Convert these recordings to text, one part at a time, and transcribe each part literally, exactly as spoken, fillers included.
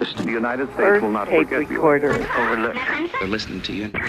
This, the United States will not tape forget recorder. Overlook. They're listening to you.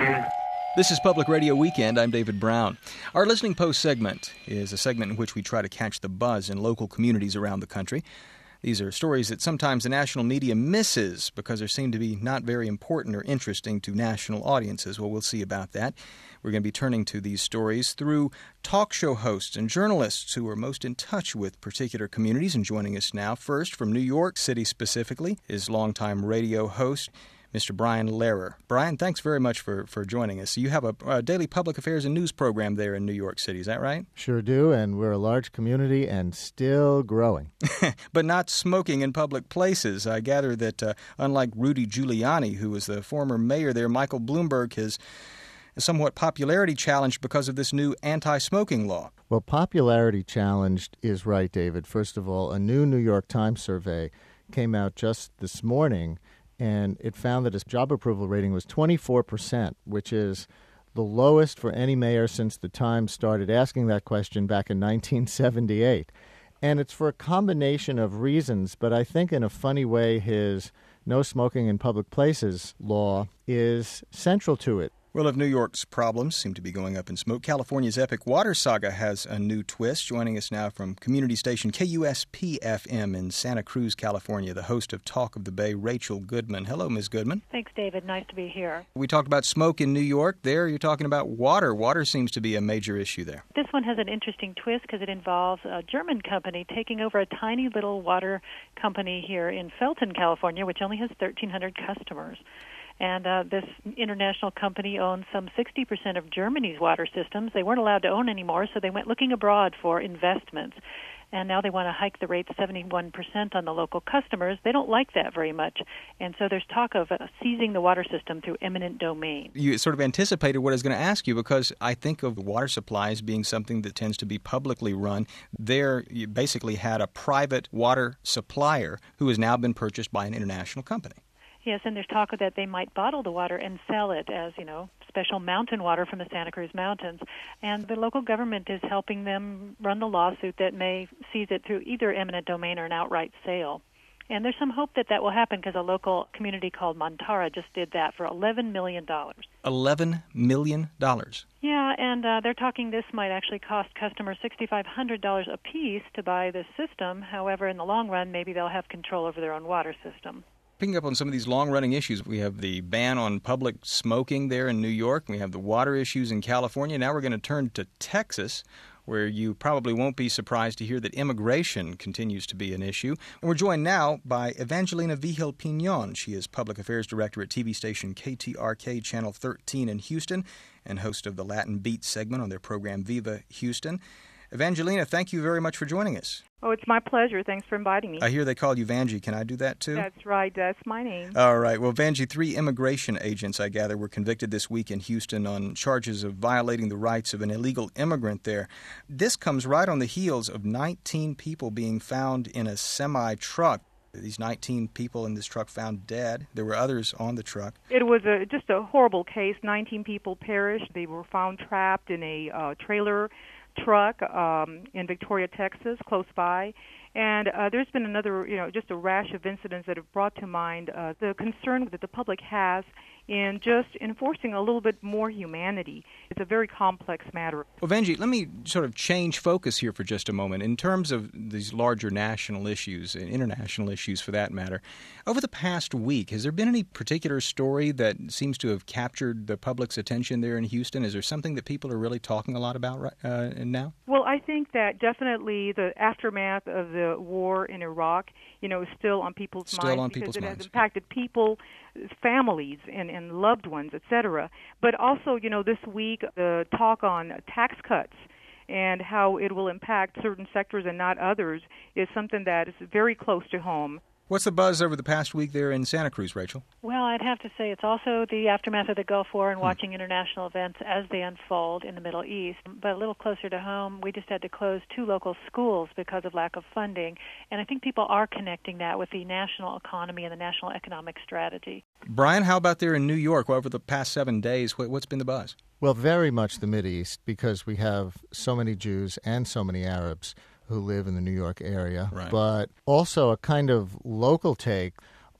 This is Public Radio Weekend. I'm David Brown. Our Listening Post segment is a segment in which we try to catch the buzz in local communities around the country. These are stories that sometimes the national media misses because they seem to be not very important or interesting to national audiences. Well, we'll see about that. We're going to be turning to these stories through talk show hosts and journalists who are most in touch with particular communities. And joining us now, first from New York City specifically, is longtime radio host Mister Brian Lehrer. Brian, thanks very much for, for joining us. You have a, a daily public affairs and news program there in New York City, is that right? Sure do, and we're a large community and still growing. But not smoking in public places. I gather that uh, unlike Rudy Giuliani, who was the former mayor there, Michael Bloomberg has somewhat popularity challenged because of this new anti-smoking law. Well, popularity challenged is right, David. First of all, a new New York Times survey came out just this morning, and it found that his job approval rating was twenty-four percent, which is the lowest for any mayor since the Times started asking that question back in nineteen seventy-eight. And it's for a combination of reasons, but I think in a funny way his no smoking in public places law is central to it. Well, if New York's problems seem to be going up in smoke, California's epic water saga has a new twist. Joining us now from community station K U S P F M in Santa Cruz, California, the host of Talk of the Bay, Rachel Goodman. Hello, Miz Goodman. Thanks, David. Nice to be here. We talked about smoke in New York. There, you're talking about water. Water seems to be a major issue there. This one has an interesting twist because it involves a German company taking over a tiny little water company here in Felton, California, which only has thirteen hundred customers. And uh, this international company owns some sixty percent of Germany's water systems. They weren't allowed to own anymore, so they went looking abroad for investments. And now they want to hike the rate seventy-one percent on the local customers. They don't like that very much. And so there's talk of uh, seizing the water system through eminent domain. You sort of anticipated what I was going to ask you, because I think of water supplies being something that tends to be publicly run. There you basically had a private water supplier who has now been purchased by an international company. Yes, and there's talk that they might bottle the water and sell it as, you know, special mountain water from the Santa Cruz Mountains. And the local government is helping them run the lawsuit that may seize it through either eminent domain or an outright sale. And there's some hope that that will happen because a local community called Montara just did that for eleven million dollars. eleven million dollars? Yeah, and uh, they're talking this might actually cost customers six thousand five hundred dollars apiece to buy this system. However, in the long run, maybe they'll have control over their own water system. Picking up on some of these long-running issues, we have the ban on public smoking there in New York. We have the water issues in California. Now we're going to turn to Texas, where you probably won't be surprised to hear that immigration continues to be an issue. And we're joined now by Evangelina Vigil-Pinon. She is Public Affairs Director at T V station K T R K Channel thirteen in Houston and host of the Latin Beat segment on their program Viva Houston. Evangelina, thank you very much for joining us. Oh, it's my pleasure. Thanks for inviting me. I hear they call you Vangie. Can I do that too? That's right. That's my name. All right. Well, Vangie, three immigration agents, I gather, were convicted this week in Houston on charges of violating the rights of an illegal immigrant there. This comes right on the heels of nineteen people being found in a semi-truck. These nineteen people in this truck found dead. There were others on the truck. It was a, just a horrible case. nineteen people perished. They were found trapped in a uh, trailer truck um, in Victoria, Texas, close by. And uh, there's been another, you know, just a rash of incidents that have brought to mind uh, the concern that the public has in just enforcing a little bit more humanity. It's a very complex matter. Well, Vangie, let me sort of change focus here for just a moment. In terms of these larger national issues, and international issues for that matter, over the past week, has there been any particular story that seems to have captured the public's attention there in Houston? Is there something that people are really talking a lot about right, uh, now? Well, I think that definitely the aftermath of the war in Iraq, you know, is still on people's still minds on because people's it minds. has impacted people, families, and, and loved ones, et cetera. But also, you know, this week, the talk on tax cuts and how it will impact certain sectors and not others is something that is very close to home. What's the buzz over the past week there in Santa Cruz, Rachel? Well, I'd have to say it's also the aftermath of the Gulf War and hmm. watching international events as they unfold in the Middle East. But a little closer to home, we just had to close two local schools because of lack of funding. And I think people are connecting that with the national economy and the national economic strategy. Brian, how about there in New York? Over the past seven days, what's been the buzz? Well, very much the Mideast, because we have so many Jews and so many Arabs who live in the New York area, right. But also a kind of local take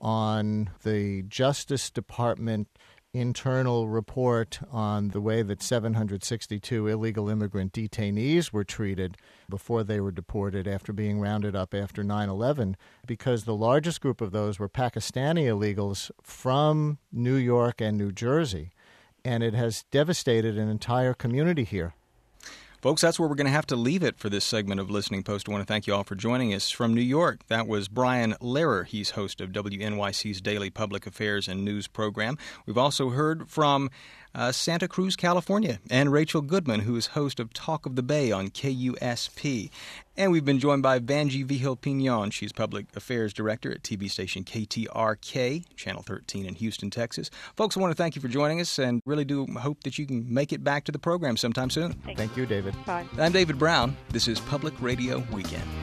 on the Justice Department internal report on the way that seven hundred sixty-two illegal immigrant detainees were treated before they were deported after being rounded up after nine eleven, because the largest group of those were Pakistani illegals from New York and New Jersey, and it has devastated an entire community here. Folks, that's where we're going to have to leave it for this segment of Listening Post. I want to thank you all for joining us. From New York, that was Brian Lehrer. He's host of W N Y C's daily public affairs and news program. We've also heard from uh, Santa Cruz, California, and Rachel Goodman, who is host of Talk of the Bay on K U S P. And we've been joined by Vanjie Vigil-Pignon. She's public affairs director at T V station K T R K, Channel thirteen in Houston, Texas. Folks, I want to thank you for joining us and really do hope that you can make it back to the program sometime soon. Thank you, David. Bye. I'm David Brown. This is Public Radio Weekend.